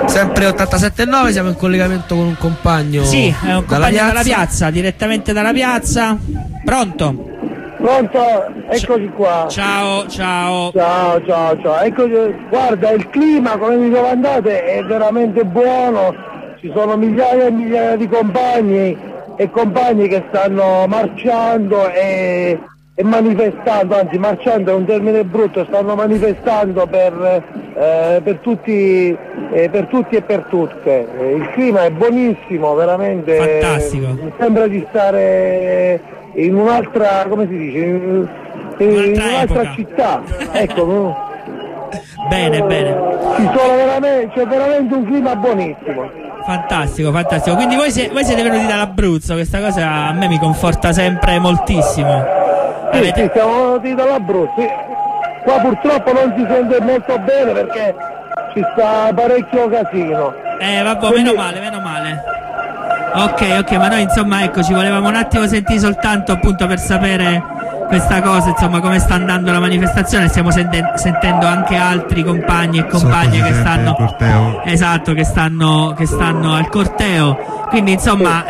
Sempre 87.9, siamo in collegamento con un compagno. Sì, è un compagno dalla piazza, direttamente dalla piazza. Pronto? Pronto? Eccoci qua. Ciao. Ciao. Eccoci, guarda, il clima, come mi domandate, è veramente buono. Ci sono migliaia e migliaia di compagni e compagni che stanno marciando e manifestando, anzi marciando è un termine brutto, stanno manifestando per tutti e per tutte. Il clima è buonissimo, veramente. Fantastico. Mi sembra di stare in un'altra, come si dice, in un'altra città. Ecco. Bene. C'è veramente un clima buonissimo. Fantastico. Quindi voi siete venuti dall'Abruzzo, questa cosa a me mi conforta sempre moltissimo. Sì, siamo venuti dall'Abruzzo. Sì. Qua purtroppo non si sente molto bene perché ci sta parecchio casino. Vabbè, meno male. Ok, ma noi insomma ecco ci volevamo un attimo sentire soltanto appunto per sapere questa cosa, insomma come sta andando la manifestazione. Stiamo sentendo anche altri compagni e compagne che stanno che stanno al corteo, quindi insomma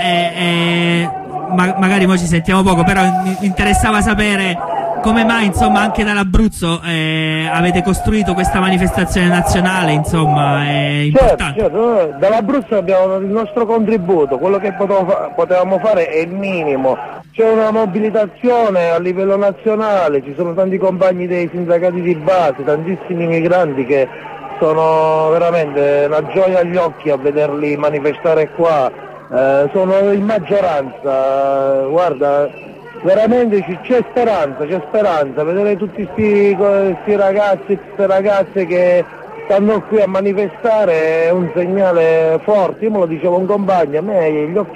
magari noi ci sentiamo poco, però mi interessava sapere come mai insomma anche dall'Abruzzo avete costruito questa manifestazione nazionale, insomma è importante. Certo, dall'Abruzzo abbiamo dato il nostro contributo, quello che potevamo fare è il minimo. C'è una mobilitazione a livello nazionale, ci sono tanti compagni dei sindacati di base, tantissimi migranti che sono veramente una gioia agli occhi a vederli manifestare qua, sono in maggioranza, guarda, veramente c'è speranza, vedere tutti questi ragazzi e queste ragazze che stanno qui a manifestare è un segnale forte. Io me lo dicevo un compagno, a me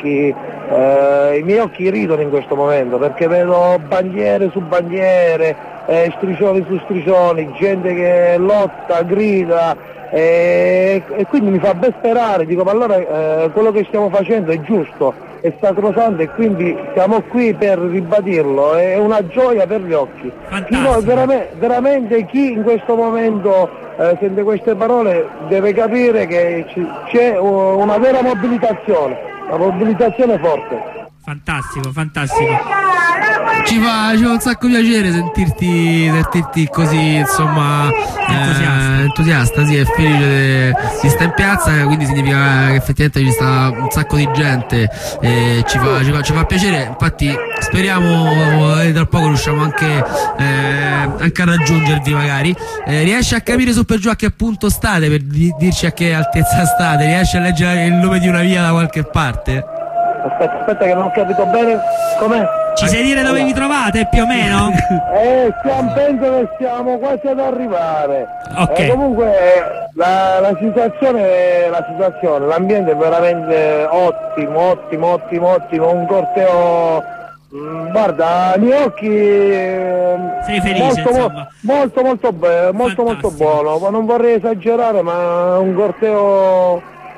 i miei occhi ridono in questo momento perché vedo bandiere su bandiere, striscioni su striscioni, gente che lotta, grida e quindi mi fa ben sperare, dico ma allora quello che stiamo facendo è giusto, è sacrosanto e quindi siamo qui per ribadirlo, è una gioia per gli occhi. Veramente chi in questo momento sente queste parole deve capire che c'è una vera mobilitazione, una mobilitazione forte. Fantastico. Ci fa un sacco piacere sentirti così, insomma, entusiasta, sì, e felice di stare in piazza, quindi significa che effettivamente ci sta un sacco di gente e ci fa piacere. Infatti speriamo tra poco riusciamo anche a raggiungervi magari. Riesci a capire su per giù a che punto state, per dirci a che altezza state? Riesci a leggere il nome di una via da qualche parte? Aspetta che non ho capito bene com'è. Ci sai dire dove vi trovate più o meno? Penso che stiamo quasi ad arrivare. Ok. Comunque la situazione, l'ambiente è veramente ottimo, un corteo. Guarda, agli occhi sei felice, molto buono, ma non vorrei esagerare, ma un corteo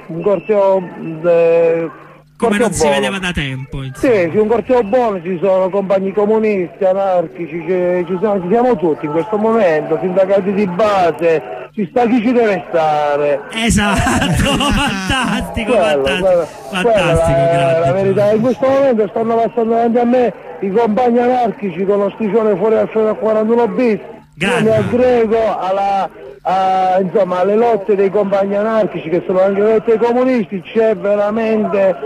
come non si buono. vedeva da tempo, sì, un corteo buono, ci sono compagni comunisti, anarchici, ci siamo tutti in questo momento, sindacati di base, ci sta chi ci deve stare. Esatto, fantastico, grazie. La verità, in questo momento stanno passando davanti a me i compagni anarchici con lo striscione fuori al 41 bis. Io mi aggrego insomma alle lotte dei compagni anarchici che sono anche lotte dei comunisti, c'è veramente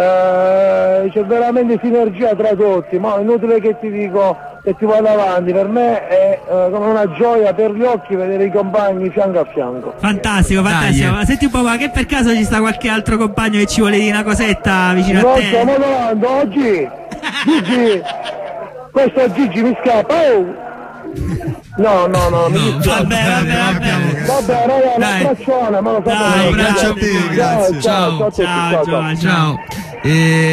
sinergia tra tutti, ma è inutile che ti dico che ti vado avanti, per me è come una gioia per gli occhi vedere i compagni fianco a fianco. Fantastico. Ma senti un po', ma che per caso ci sta qualche altro compagno che ci vuole dire una cosetta vicino a te? Stiamo parlando oggi Gigi, questo è Gigi, mi scappa. No, vabbè, raga, un abbraccione, ma lo so. Un abbraccio a te, grazie. Ciao.